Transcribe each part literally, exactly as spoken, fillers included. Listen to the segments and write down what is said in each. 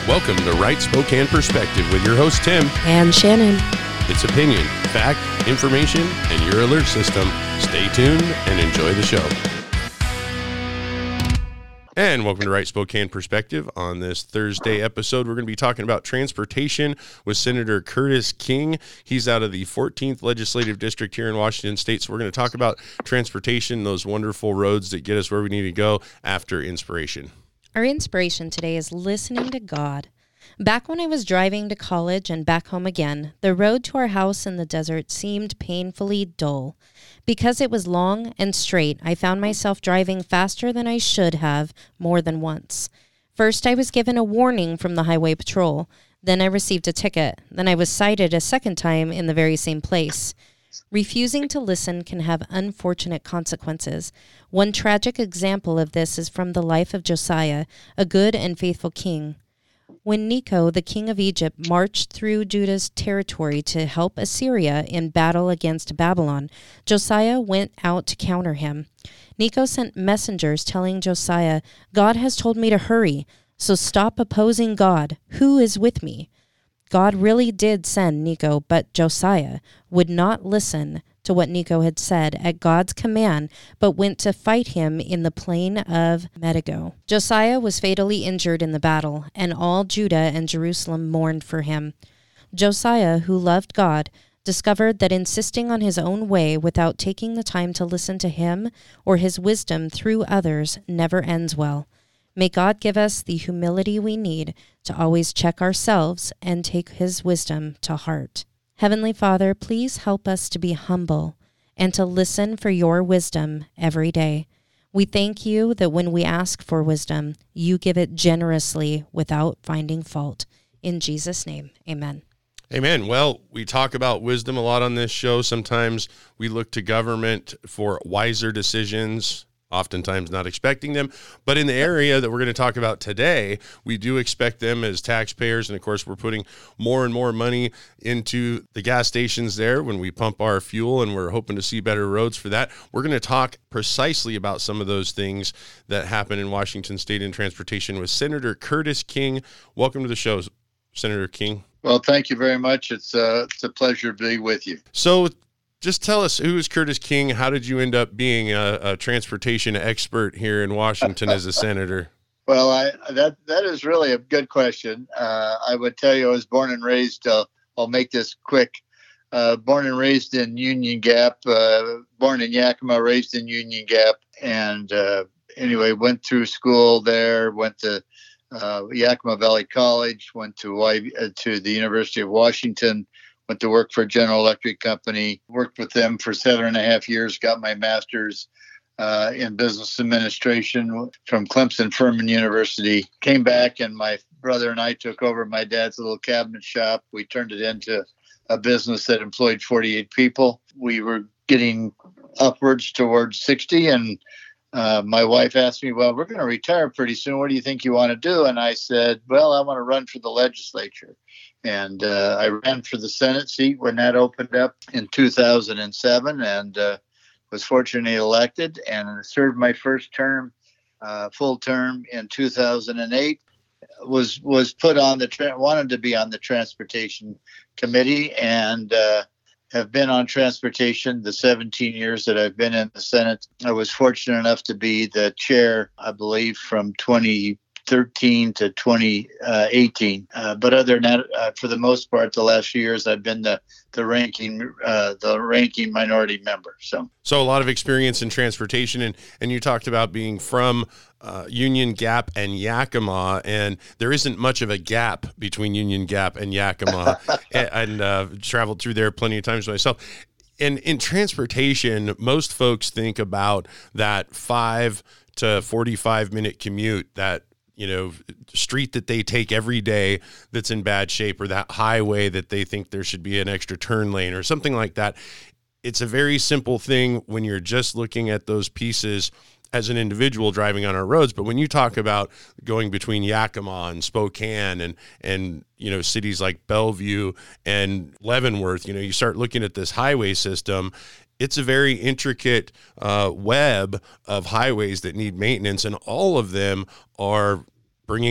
Welcome to Right Spokane Perspective with your host, Tim. And Shannon. It's opinion, fact, information, and your alert system. Stay tuned and enjoy the show. And welcome to Right Spokane Perspective. On this Thursday episode, we're going to be talking about transportation with Senator Curtis King. He's out of the fourteenth Legislative District here in Washington State. So we're going to talk about transportation, those wonderful roads that get us where we need to go after inspiration. Our inspiration today is listening to God. Back when I was driving to college and back home again, the road to our house in the desert seemed painfully dull. Because it was long and straight, I found myself driving faster than I should have more than once. First, I was given a warning from the highway patrol. Then I received a ticket. Then I was cited a second time in the very same place. Refusing to listen can have unfortunate consequences. One tragic example of this is from the life of Josiah, a good and faithful king. When Necho, the king of Egypt, marched through Judah's territory to help Assyria in battle against Babylon, Josiah went out to counter him. Necho sent messengers telling Josiah, "God has told me to hurry, so stop opposing God. Who is with me?" God really did send Necho, but Josiah would not listen to what Necho had said at God's command, but went to fight him in the plain of Megiddo. Josiah was fatally injured in the battle, and all Judah and Jerusalem mourned for him. Josiah, who loved God, discovered that insisting on his own way without taking the time to listen to him or his wisdom through others never ends well. May God give us the humility we need to always check ourselves and take his wisdom to heart. Heavenly Father, please help us to be humble and to listen for your wisdom every day. We thank you that when we ask for wisdom, you give it generously without finding fault. In Jesus' name, amen. Amen. Well, we talk about wisdom a lot on this show. Sometimes we look to government for wiser decisions, oftentimes not expecting them. But in the area that we're going to talk about today, we do expect them as taxpayers. And of course, we're putting more and more money into the gas stations there when we pump our fuel, and we're hoping to see better roads for that. We're going to talk precisely about some of those things that happen in Washington State in transportation with Senator Curtis King. Welcome to the show, Senator King. Well, thank you very much. It's, uh, it's a pleasure to be with you. So just tell us, who is Curtis King? How did you end up being a, a transportation expert here in Washington as a senator? Well, I, that that is really a good question. Uh, I would tell you I was born and raised, uh, I'll make this quick, uh, born and raised in Union Gap, uh, born in Yakima, raised in Union Gap. And uh, anyway, went through school there, went to uh, Yakima Valley College, went to, y- uh, to the University of Washington, went to work for General Electric Company, worked with them for seven and a half years, got my master's uh, in business administration from Clemson Furman University. Came back, and my brother and I took over my dad's little cabinet shop. We turned it into a business that employed forty-eight people. We were getting upwards towards sixty, and uh, my wife asked me, "Well, we're going to retire pretty soon. What do you think you want to do?" And I said, "Well, I want to run for the legislature." And uh, I ran for the Senate seat when that opened up in two thousand seven, and uh, was fortunately elected and served my first term, uh, full term in two thousand eight. Was was put on the tra- wanted to be on the transportation committee, and uh, have been on transportation the seventeen years that I've been in the Senate. I was fortunate enough to be the chair, I believe, from twenty thirteen to twenty eighteen. Uh, but other than that, uh, for the most part, the last few years, I've been the the ranking uh, the ranking minority member. So, so a lot of experience in transportation, and and you talked about being from uh, Union Gap and Yakima, and there isn't much of a gap between Union Gap and Yakima, and, and uh, traveled through there plenty of times myself. And in transportation, most folks think about that five to forty-five minute commute, that you know, street that they take every day that's in bad shape, or that highway that they think there should be an extra turn lane or something like that. It's a very simple thing when you're just looking at those pieces as an individual driving on our roads. But when you talk about going between Yakima and Spokane and, and, you know, cities like Bellevue and Leavenworth, you know, you start looking at this highway system. It's a very intricate uh, web of highways that need maintenance, and all of them are bringing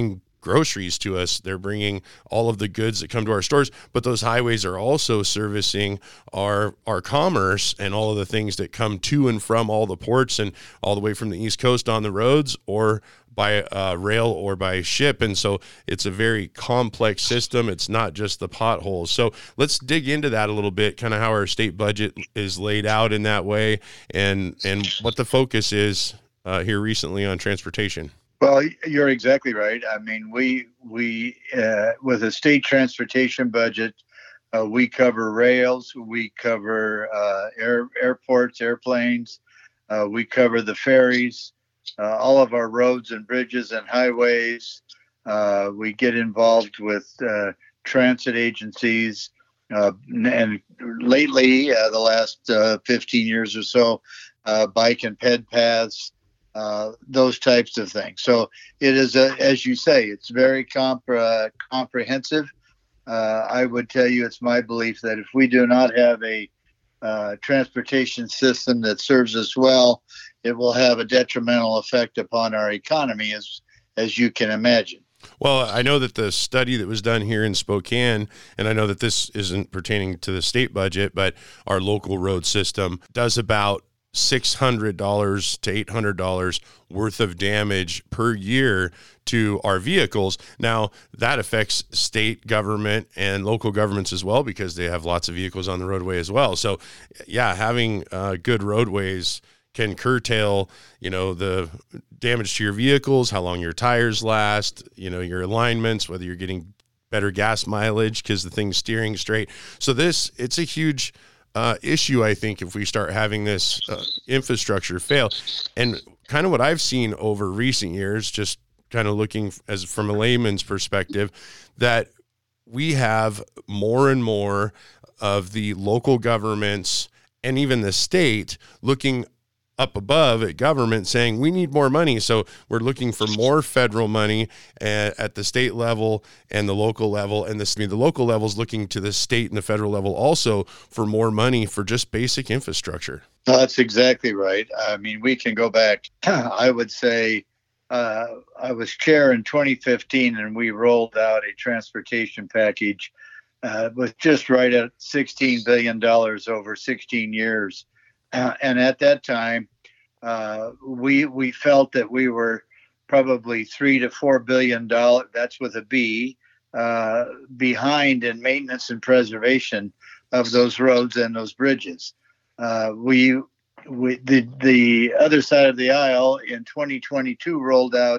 groceries to us. They're bringing all of the goods that come to our stores, but those highways are also servicing our our commerce and all of the things that come to and from all the ports and all the way from the East Coast on the roads or by uh, rail or by ship. And so it's a very complex system. It's not just the potholes. So let's dig into that a little bit, kind of how our state budget is laid out in that way and, and what the focus is uh, here recently on transportation. Well, you're exactly right. I mean, we, we uh, with a state transportation budget, uh, we cover rails, we cover uh, air, airports, airplanes, uh, we cover the ferries, Uh, all of our roads and bridges and highways. Uh, we get involved with uh, transit agencies. Uh, and lately, uh, the last uh, fifteen years or so, uh, bike and ped paths, uh, those types of things. So it is, a, as you say, it's very comp- uh, comprehensive. Uh, I would tell you it's my belief that if we do not have a uh, transportation system that serves us well, it will have a detrimental effect upon our economy, as as you can imagine. Well, I know that the study that was done here in Spokane, and I know that this isn't pertaining to the state budget, but our local road system does about six hundred dollars to eight hundred dollars worth of damage per year to our vehicles. Now, that affects state government and local governments as well, because they have lots of vehicles on the roadway as well. So, yeah, having uh, good roadways can curtail, you know, the damage to your vehicles, how long your tires last, you know, your alignments, whether you're getting better gas mileage because the thing's steering straight. So this, it's a huge uh, issue, I think, if we start having this uh, infrastructure fail. And kind of what I've seen over recent years, just kind of looking as from a layman's perspective, that we have more and more of the local governments and even the state looking up above at government saying we need more money. So we're looking for more federal money at, at the state level and the local level. And this, I mean, the local level is looking to the state and the federal level also for more money for just basic infrastructure. No, that's exactly right. I mean, we can go back, I would say, uh, I was chair in twenty fifteen and we rolled out a transportation package uh, with just right at sixteen billion dollars over sixteen years. Uh, and at that time, uh, we we felt that we were probably three to four billion dollars. That's with a B uh, behind in maintenance and preservation of those roads and those bridges. Uh, we we the the other side of the aisle in twenty twenty-two rolled out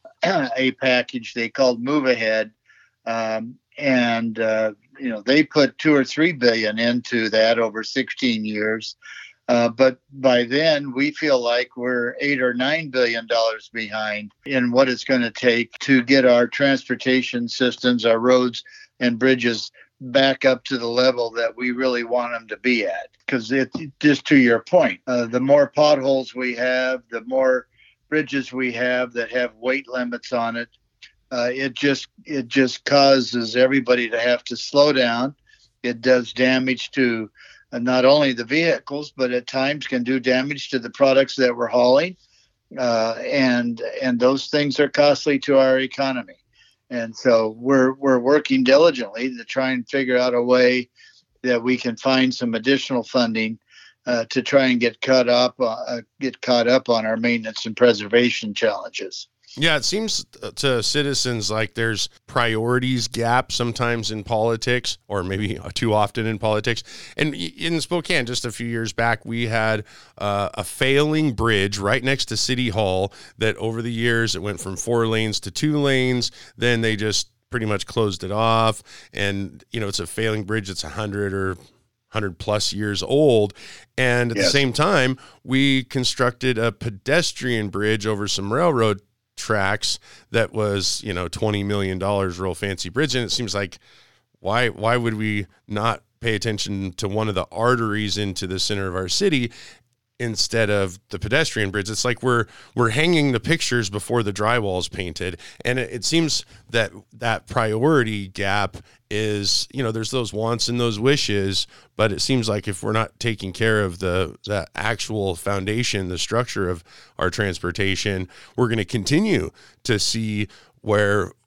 a package they called Move Ahead, um, and uh, you know they put two or three billion into that over sixteen years. Uh, but by then, we feel like we're eight or nine billion dollars behind in what it's going to take to get our transportation systems, our roads and bridges back up to the level that we really want them to be at. Because it, just to your point, uh, the more potholes we have, the more bridges we have that have weight limits on it, uh, it just it just causes everybody to have to slow down. It does damage to uh, not only the vehicles, but at times can do damage to the products that we're hauling. Uh, and and those things are costly to our economy. And so we're we're working diligently to try and figure out a way that we can find some additional funding uh, to try and get caught up uh, get caught up on our maintenance and preservation challenges. Yeah, it seems to citizens like there's priorities gap sometimes in politics, or maybe too often in politics. And in Spokane, just a few years back, we had uh, a failing bridge right next to City Hall that over the years, it went from four lanes to two lanes. Then they just pretty much closed it off. And, you know, it's a failing bridge that's one hundred or one hundred plus years old. And at yes. the same time, we constructed a pedestrian bridge over some railroad tracks that was, you know, twenty million dollars, real fancy bridge. And it seems like why why would we not pay attention to one of the arteries into the center of our city instead of the pedestrian bridge? It's like we're we're hanging the pictures before the drywall's painted. And it, it seems that that priority gap is, you know, there's those wants and those wishes, but it seems like if we're not taking care of the the actual foundation, the structure of our transportation, we're going to continue to see where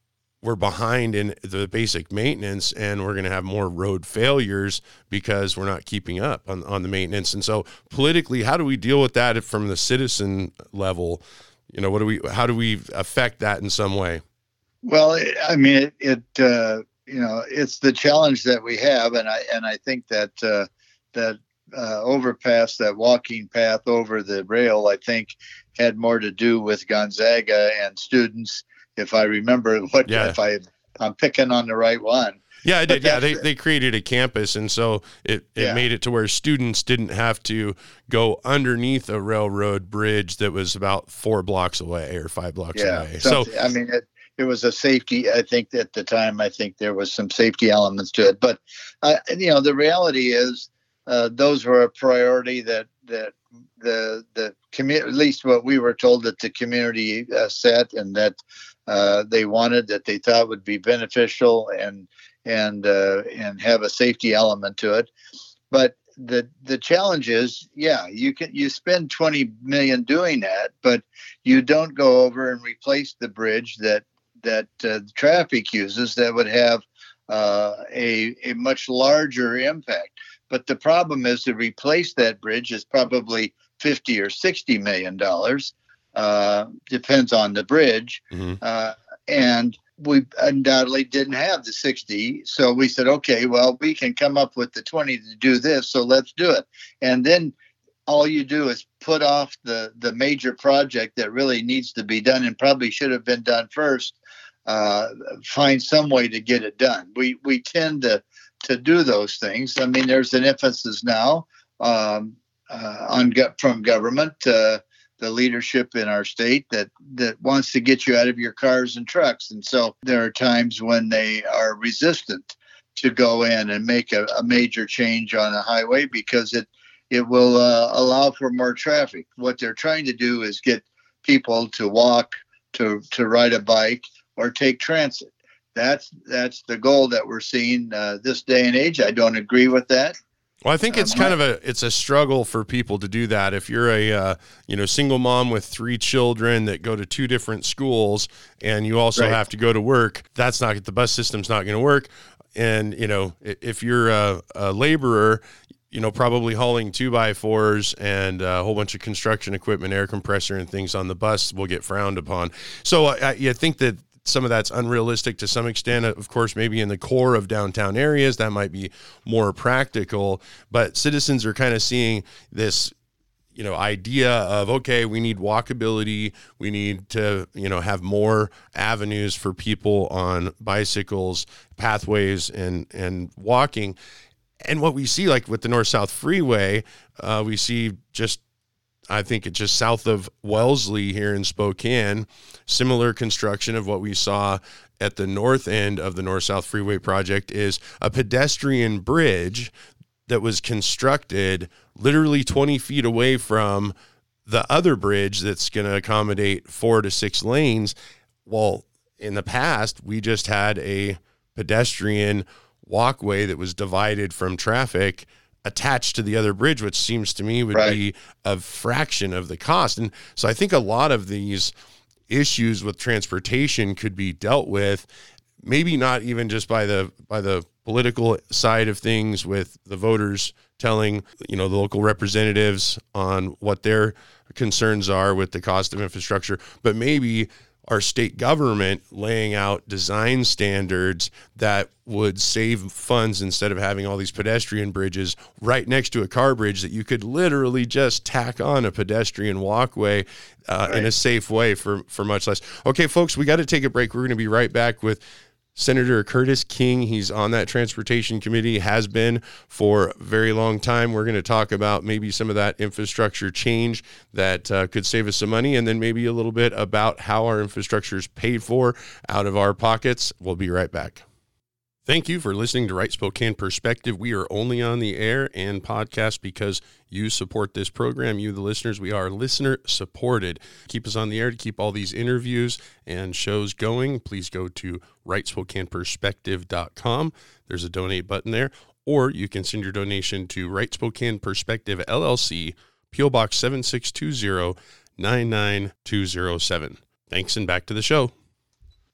we're behind in the basic maintenance, and we're going to have more road failures because we're not keeping up on, on the maintenance. And so politically, how do we deal with that from the citizen level? You know, what do we, how do we affect that in some way? Well, I mean, it, it uh, you know, it's the challenge that we have. And I, and I think that, uh, that, uh, overpass, that walking path over the rail, I think had more to do with Gonzaga and students. If I remember what, yeah. if I, I'm picking on the right one. Yeah, I did. Yeah, they, they created a campus, and so it, it yeah. made it to where students didn't have to go underneath a railroad bridge that was about four blocks away or five blocks yeah, away. So, I mean, it, it was a safety. I think at the time, I think there was some safety elements to it. But, uh, you know, the reality is uh, those were a priority that, that the, the community, at least what we were told that the community uh, set, and that uh, they wanted, that they thought would be beneficial and and uh, and have a safety element to it. But the the challenge is, yeah, you can you spend twenty million doing that, but you don't go over and replace the bridge that that uh, the traffic uses that would have uh, a a much larger impact. But the problem is, to replace that bridge is probably fifty or sixty million dollars. Uh, depends on the bridge. Mm-hmm. Uh, and we undoubtedly didn't have the sixty. So we said, okay, well, we can come up with the twenty to do this. So let's do it. And then all you do is put off the, the major project that really needs to be done and probably should have been done first. Uh, find some way to get it done. We, we tend to, to do those things. I mean, there's an emphasis now um, uh, on from government, uh, the leadership in our state that, that wants to get you out of your cars and trucks. And so there are times when they are resistant to go in and make a, a major change on a highway because it, it will uh, allow for more traffic. What they're trying to do is get people to walk, to, to ride a bike, or take transit. That's, that's the goal that we're seeing uh, this day and age. I don't agree with that. Well, I think it's kind of a it's a struggle for people to do that. If you're a uh, you know single mom with three children that go to two different schools, and you also right. have to go to work, that's not the bus system's not going to work. And you know if you're a, a laborer, you know probably hauling two by fours and a whole bunch of construction equipment, air compressor, and things on the bus will get frowned upon. So I, I think that some of that's unrealistic to some extent. Of course, maybe in the core of downtown areas, that might be more practical, but citizens are kind of seeing this, you know, idea of, okay, we need walkability. We need to, you know, have more avenues for people on bicycles, pathways, and, and walking. And what we see, like with the North-South Freeway, uh, we see just I think it's just south of Wellesley here in Spokane, similar construction of what we saw at the north end of the North-South Freeway project is a pedestrian bridge that was constructed literally twenty feet away from the other bridge that's going to accommodate four to six lanes. Well, in the past, we just had a pedestrian walkway that was divided from traffic attached to the other bridge, which seems to me would right. be a fraction of the cost. And so I think a lot of these issues with transportation could be dealt with, maybe not even just by the by the political side of things with the voters telling, you know, the local representatives on what their concerns are with the cost of infrastructure, but maybe our state government laying out design standards that would save funds instead of having all these pedestrian bridges right next to a car bridge that you could literally just tack on a pedestrian walkway uh, right. in a safe way for, for much less. Okay, folks, we got to take a break. We're going to be right back with Senator Curtis King. He's on that transportation committee, has been for a very long time. We're going to talk about maybe some of that infrastructure change that uh, could save us some money, and then maybe a little bit about how our infrastructure is paid for out of our pockets. We'll be right back. Thank you for listening to Right Spokane Perspective. We are only on the air and podcast because you support this program. You, the listeners, we are listener supported. Keep us on the air to keep all these interviews and shows going. Please go to right spokane perspective dot com. There's a donate button there, or you can send your donation to Right Spokane Perspective L L C, P O Box seven six two zero, nine nine two zero seven. Thanks, and back to the show.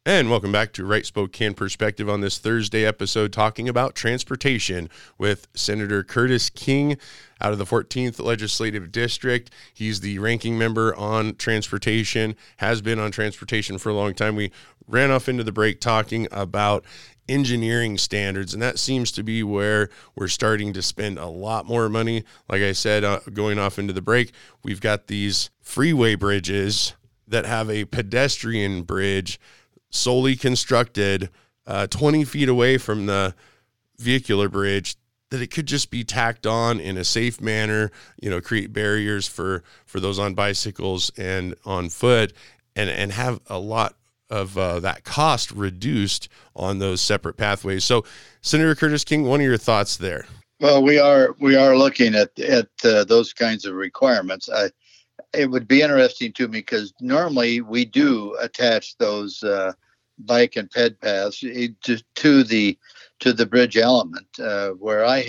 And welcome back to Right Spokane Perspective on this Thursday episode, talking about transportation with Senator Curtis King out of the fourteenth Legislative District. He's the ranking member on transportation, has been on transportation for a long time. We ran off into the break talking about engineering standards, and that seems to be where we're starting to spend a lot more money. Like I said, uh, going off into the break, we've got these freeway bridges that have a pedestrian bridge solely constructed uh, twenty feet away from the vehicular bridge, that it could just be tacked on in a safe manner, you know, create barriers for, for those on bicycles and on foot, and, and have a lot of uh, that cost reduced on those separate pathways. So, Senator Curtis King, what are your thoughts there? Well, we are we are looking at at uh, those kinds of requirements. I, it would be interesting to me because normally we do attach those uh, bike and ped paths to, to the to the bridge element. Uh, where I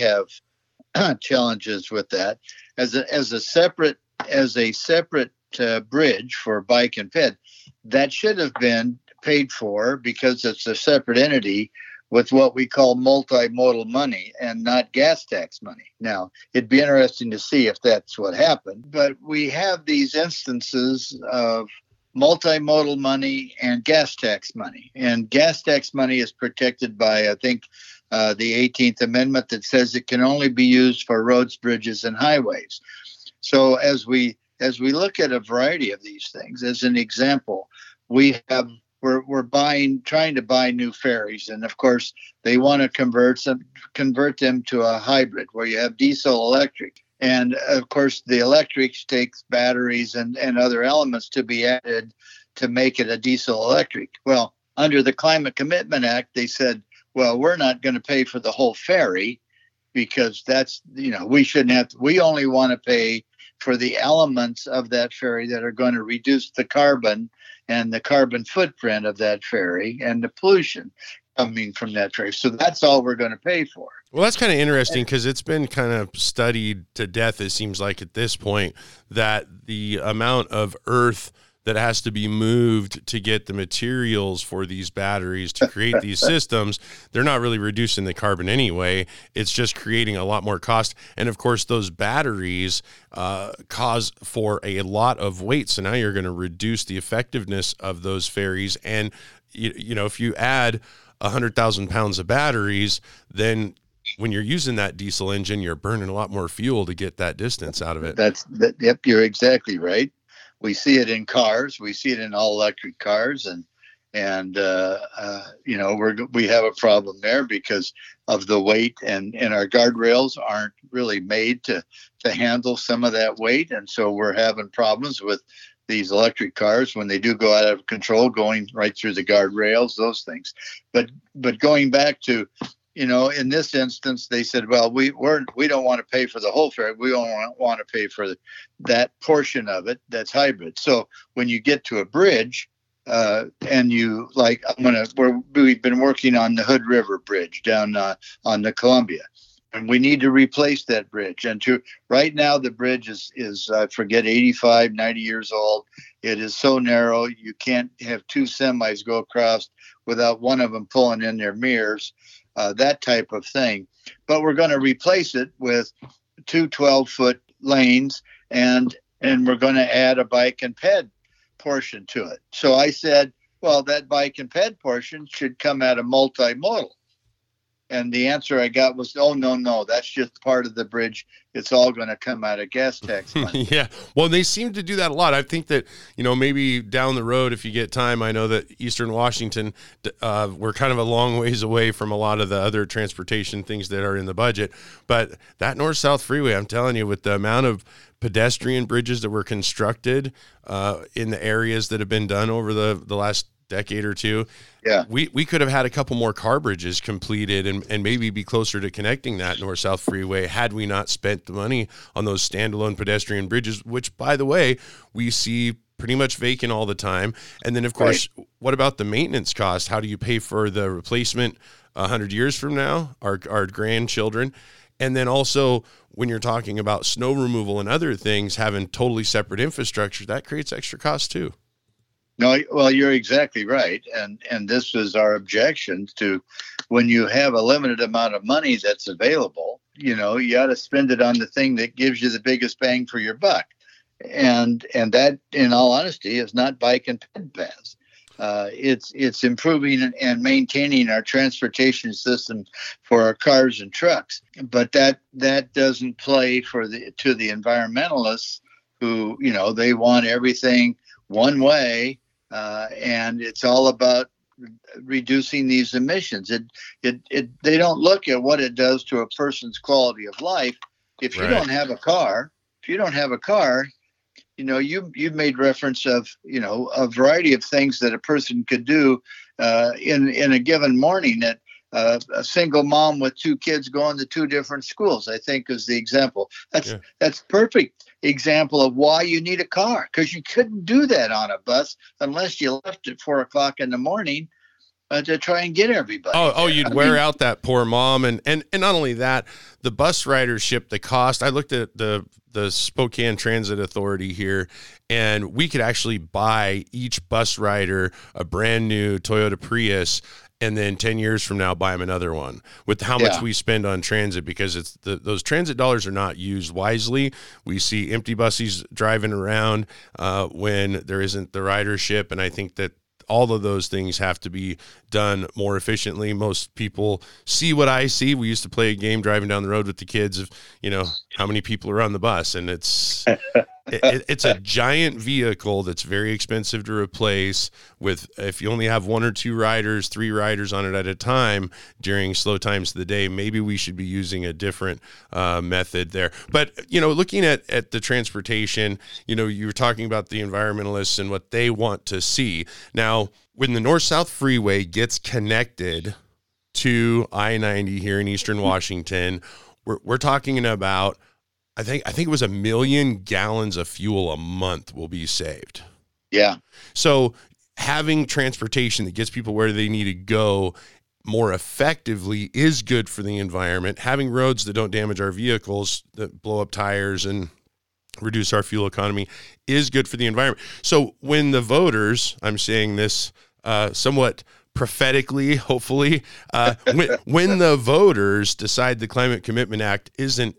have challenges with that as a as a separate as a separate uh, bridge for bike and ped, that should have been paid for because it's a separate entity with what we call multimodal money and not gas tax money. Now, it'd be interesting to see if that's what happened, but we have these instances of multimodal money and gas tax money. And gas tax money is protected by, I think, uh, the eighteenth Amendment that says it can only be used for roads, bridges, and highways. So as we as we look at a variety of these things, as an example, we have We're we're buying, trying to buy new ferries, and of course they want to convert some, convert them to a hybrid where you have diesel electric, and of course the electric takes batteries and and other elements to be added to make it a diesel electric. Well, under the Climate Commitment Act, they said, well, we're not going to pay for the whole ferry because that's, you know, we shouldn't have to, we only want to pay for the elements of that ferry that are going to reduce the carbon and the carbon footprint of that ferry and the pollution coming from that ferry. So that's all we're going to pay for. Well, that's kind of interesting because it's been kind of studied to death, it seems like at this point, that the amount of earth that has to be moved to get the materials for these batteries to create these systems, they're not really reducing the carbon anyway. It's just creating a lot more cost. And of course, those batteries uh, cause for a lot of weight. So now you're going to reduce the effectiveness of those ferries. And, you, you know, if you add one hundred thousand pounds of batteries, then when you're using that diesel engine, you're burning a lot more fuel to get that distance out of it. That's that, yep, you're exactly right. We see it in cars. We see it in all electric cars, and and uh, uh, you know we're we have a problem there because of the weight, and, and our guardrails aren't really made to to handle some of that weight, and so we're having problems with these electric cars when they do go out of control, going right through the guardrails, those things. But but going back to, you know, in this instance, they said, well, we we're, we don't want to pay for the whole ferry. We don't want, want to pay for the, that portion of it that's hybrid. So when you get to a bridge uh, and you like, I'm going to, we're, we've been working on the Hood River Bridge down uh, on the Columbia, and we need to replace that bridge. And to right now, the bridge is, is I forget, eighty-five, ninety years old. It is so narrow. You can't have two semis go across without one of them pulling in their mirrors. Uh, that type of thing. But we're going to replace it with two twelve-foot lanes, and and we're going to add a bike and ped portion to it. So I said, well, that bike and ped portion should come out of multimodal. And the answer I got was, oh, no, no, that's just part of the bridge. It's all going to come out of gas tax money. Yeah. Well, they seem to do that a lot. I think that, you know, maybe down the road, if you get time, I know that Eastern Washington, uh, we're kind of a long ways away from a lot of the other transportation things that are in the budget. But that north-south freeway, I'm telling you, with the amount of pedestrian bridges that were constructed uh, in the areas that have been done over the, the last decade or two, yeah, we, we could have had a couple more car bridges completed and, and maybe be closer to connecting that north-south freeway had we not spent the money on those standalone pedestrian bridges, which, by the way, we see pretty much vacant all the time. And then, of course, right. What about the maintenance cost? How do you pay for the replacement one hundred years from now, our our grandchildren? And then also, when you're talking about snow removal and other things, having totally separate infrastructure, that creates extra costs too. No, well, you're exactly right. And and this was our objection to when you have a limited amount of money that's available, you know, you ought to spend it on the thing that gives you the biggest bang for your buck. And and that, in all honesty, is not bike and ped paths. Uh, it's it's improving and maintaining our transportation system for our cars and trucks. But that that doesn't play for the to the environmentalists who, you know, they want everything one way, uh, and it's all about reducing these emissions. It, it, it, they don't look at what it does to a person's quality of life. If you Right. don't have a car, if you don't have a car, you know, you you made reference of, you know, a variety of things that a person could do uh, in in a given morning. That uh, a single mom with two kids going to two different schools, I think, is the example. That's Yeah. that's perfect example of why you need a car, because you couldn't do that on a bus unless you left at four o'clock in the morning uh, to try and get everybody. Oh, oh, there. you'd I wear mean, out that poor mom, and and and not only that, the bus ridership, the cost. I looked at the the Spokane Transit Authority here, and we could actually buy each bus rider a brand new Toyota Prius, and then ten years from now buy them another one with how much Yeah. we spend on transit, because it's the, those transit dollars are not used wisely. We see empty buses driving around uh, when there isn't the ridership, and I think that all of those things have to be done more efficiently. Most people see what I see. We used to play a game driving down the road with the kids of, you know, how many people are on the bus, and it's it, it's a giant vehicle that's very expensive to replace with, if you only have one or two riders, three riders on it at a time during slow times of the day, maybe we should be using a different uh, method there. But, you know, looking at, at the transportation, you know, you were talking about the environmentalists and what they want to see. Now, when the North-South Freeway gets connected to I ninety here in Eastern Washington, we're, we're talking about, I think I think it was a million gallons of fuel a month will be saved. yeah. So having transportation that gets people where they need to go more effectively is good for the environment. Having roads that don't damage our vehicles, that blow up tires and reduce our fuel economy, is good for the environment. So when the voters, I'm saying this uh, somewhat prophetically, hopefully, uh, when, when the voters decide the Climate Commitment Act isn't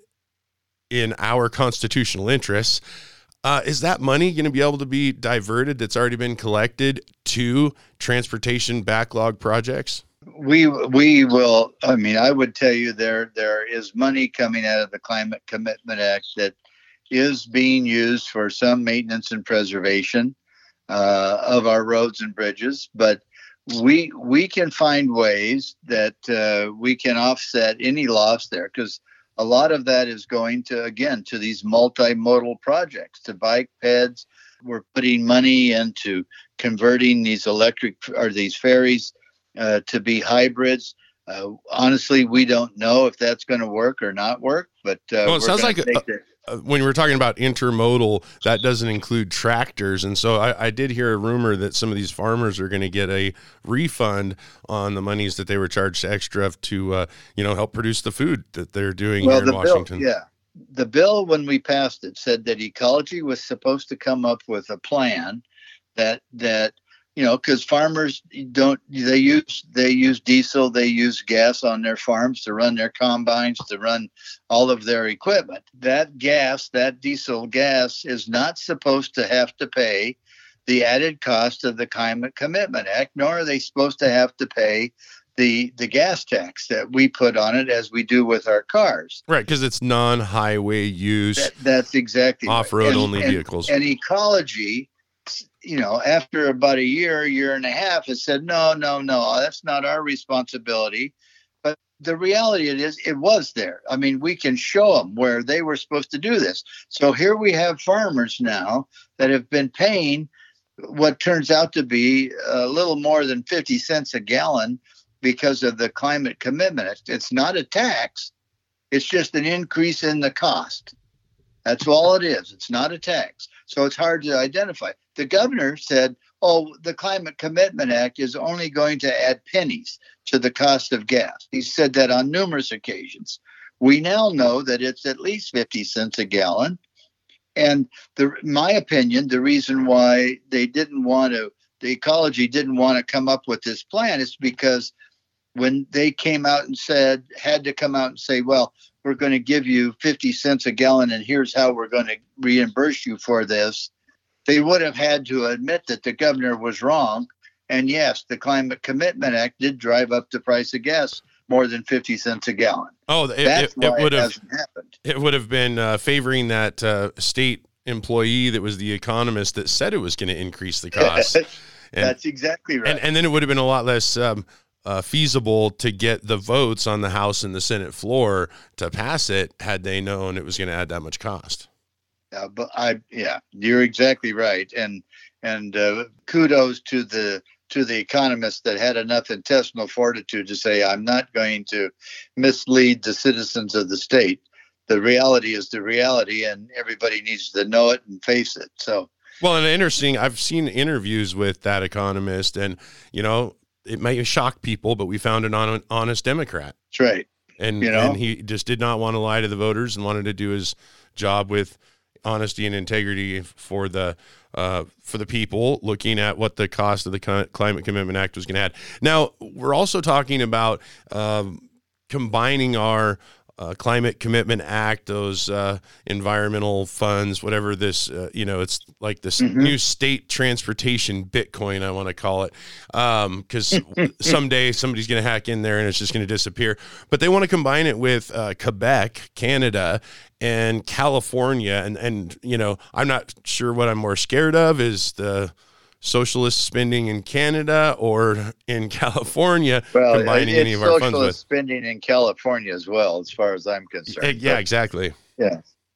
in our constitutional interests, uh, is that money going to be able to be diverted that's already been collected to transportation backlog projects? We we will. I mean, I would tell you there there is money coming out of the Climate Commitment Act that is being used for some maintenance and preservation uh, of our roads and bridges, but we we can find ways that uh, we can offset any loss there, because a lot of that is going to, again, to these multimodal projects, to bike peds. We're putting money into converting these electric or these ferries uh, to be hybrids. Uh, honestly, we don't know if that's going to work or not work, but uh, Well, it sounds like a, take the, uh, when we're talking about intermodal, that doesn't include tractors. And so I, I did hear a rumor that some of these farmers are going to get a refund on the monies that they were charged extra to, uh, you know, help produce the food that they're doing well, here in the Washington. bill, yeah. The bill, when we passed it, said that ecology was supposed to come up with a plan that that you know, because farmers don't they use they use diesel, they use gas on their farms to run their combines, to run all of their equipment. That gas, that diesel gas, is not supposed to have to pay the added cost of the Climate Commitment Act, nor are they supposed to have to pay the the gas tax that we put on it, as we do with our cars. Right, because it's non-highway use, That, that's exactly right. off-road And- only and- vehicles. And ecology, you know, after about a year, year and a half, has said, no, no, no, that's not our responsibility. But the reality it is, it was there. I mean, we can show them where they were supposed to do this. So here we have farmers now that have been paying what turns out to be a little more than fifty cents a gallon because of the Climate Commitment Act. It's not a tax. It's just an increase in the cost. That's all it is. It's not a tax. So it's hard to identify. The governor said, oh, the Climate Commitment Act is only going to add pennies to the cost of gas. He said that on numerous occasions. We now know that it's at least fifty cents a gallon. And the, in my opinion, the reason why they didn't want to the ecology didn't want to come up with this plan is because when they came out and said, had to come out and say, well, we're going to give you fifty cents a gallon and here's how we're going to reimburse you for this, they would have had to admit that the governor was wrong. And yes, the Climate Commitment Act did drive up the price of gas more than fifty cents a gallon. Oh, it, That's it, it why would it have hasn't happened. It would have been uh, favoring that uh, state employee that was the economist that said it was going to increase the cost. And, That's exactly right. And, and then it would have been a lot less um, uh, feasible to get the votes on the House and the Senate floor to pass it had they known it was going to add that much cost. Uh, but I, yeah, you're exactly right. And and uh, kudos to the to the economists that had enough intestinal fortitude to say, I'm not going to mislead the citizens of the state. The reality is the reality, and everybody needs to know it and face it. So, well, and interesting, I've seen interviews with that economist, and, you know, it may shock people, but we found an on, honest Democrat. That's right. And, you know? and he just did not want to lie to the voters and wanted to do his job with honesty and integrity for the uh, for the people, looking at what the cost of the Climate Commitment Act was going to add. Now, we're also talking about um, combining our uh, Climate Commitment Act, those uh, environmental funds, whatever this, uh, you know, it's like this mm-hmm. new state transportation Bitcoin, I want to call it, because um, someday somebody's going to hack in there and it's just going to disappear. But they want to combine it with uh, Quebec, Canada, and California. And, and, you know, I'm not sure what I'm more scared of is the socialist spending in Canada or in California, well, combining any of our funds with socialist spending in California as well, as far as I'm concerned. Yeah, but, exactly. Yeah.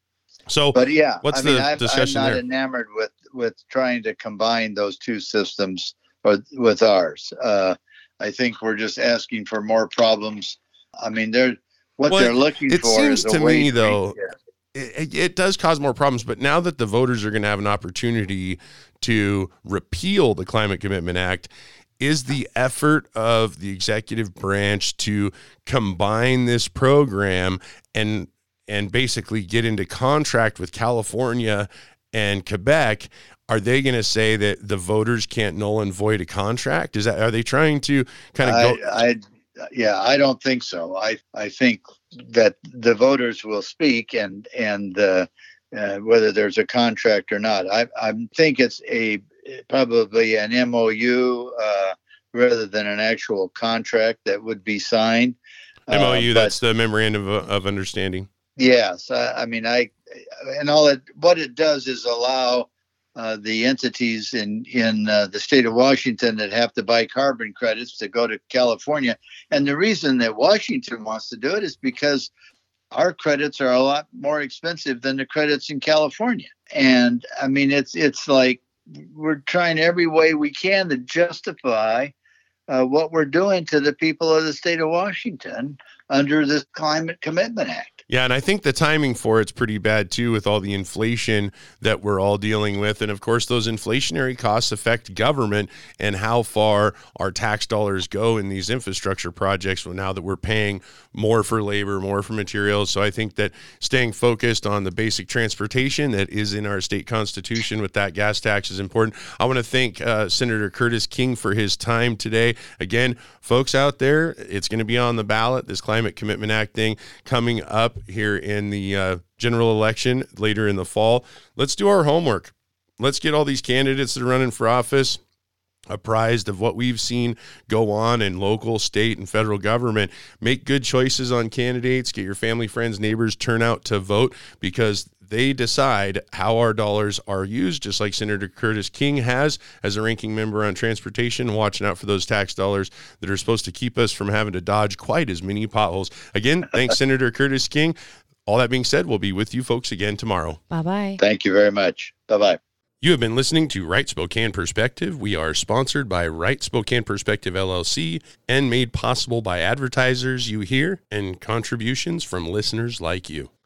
So, but yeah, what's I mean, the I've, discussion I'm not there? enamored with, with trying to combine those two systems or with ours. Uh, I think we're just asking for more problems. I mean, they're what well, they're looking it for. Seems is a to way me, to though, make, yeah. It, it does cause more problems, but now that the voters are going to have an opportunity to repeal the Climate Commitment Act, is the effort of the executive branch to combine this program and and basically get into contract with California and Quebec? Are they going to say that the voters can't null and void a contract? Is that, are they trying to kind of go? I, I, yeah, I don't think so. I, I think that the voters will speak, and and uh, uh, whether there's a contract or not. I I think it's a probably an M O U uh, rather than an actual contract that would be signed. M O U, uh, but, that's the memorandum of, of understanding. Yes, I, I mean I and all it what it does is allow uh, the entities in in uh, the state of Washington that have to buy carbon credits to go to California. And the reason that Washington wants to do it is because our credits are a lot more expensive than the credits in California. And I mean, it's it's like we're trying every way we can to justify uh, what we're doing to the people of the state of Washington under this Climate Commitment Act. Yeah, and I think the timing for it's pretty bad, too, with all the inflation that we're all dealing with. And, of course, those inflationary costs affect government and how far our tax dollars go in these infrastructure projects now that we're paying more for labor, more for materials. So I think that staying focused on the basic transportation that is in our state constitution with that gas tax is important. I want to thank uh, Senator Curtis King for his time today. Again, folks out there, it's going to be on the ballot, this Climate Commitment Act thing coming up here in the uh, general election later in the fall. Let's do our homework. Let's get all these candidates that are running for office apprised of what we've seen go on in local, state, and federal government. Make good choices on candidates. Get your family, friends, neighbors turn out to vote, because they decide how our dollars are used, just like Senator Curtis King has as a ranking member on transportation, watching out for those tax dollars that are supposed to keep us from having to dodge quite as many potholes. Again, thanks, Senator Curtis King. All that being said, we'll be with you folks again tomorrow. Bye-bye. Thank you very much. Bye-bye. You have been listening to Right Spokane Perspective. We are sponsored by Right Spokane Perspective, L L C, and made possible by advertisers you hear and contributions from listeners like you.